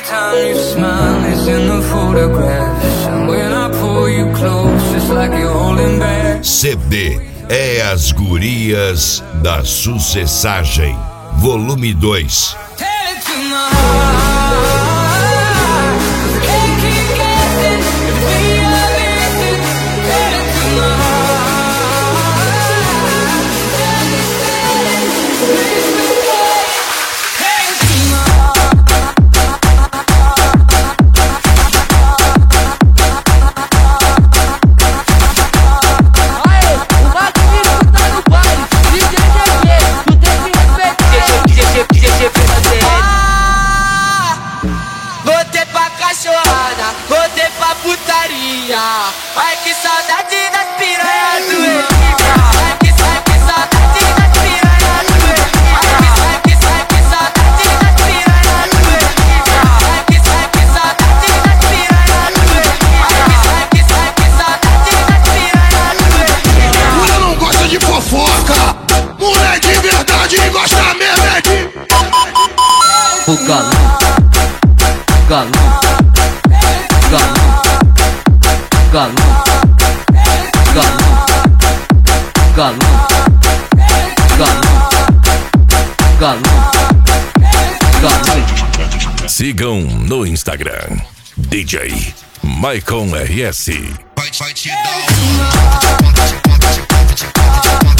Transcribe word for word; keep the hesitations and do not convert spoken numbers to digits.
time you smile is in the photographs, and when I pull you close, it's like you're holding back. C D é As Gurias da Sucessagem, volume dois. Tell it to my heart, 'cause I can't keep guessing if it's me or missing. Tell it to my heart, tell it, tell it, please forget. Tell it to my Aê, o Magnífico tá no baile, D J G G, tu tem que respeitar. Ah, voltei pra cachorrada, voltei pra putaria. Ai que saudade das piranhas do Elívia. Ai que sai, que saudade das piranhas do Elívia. Ai que sai, que sai, que saudade das piranhas do Elívia. Ai que sai, que saudade das piranhas do Elívia. Ai que sai, que sai, que saudade das piranhas do Elívia. Mulher não gosta de fofoca, mulher de verdade gosta mesmo é de... O galo, galo, galo, galo, galo, galo, galo, galo, galo. Sigam no Instagram, D J Maicon R S. Vai, vai te dar um...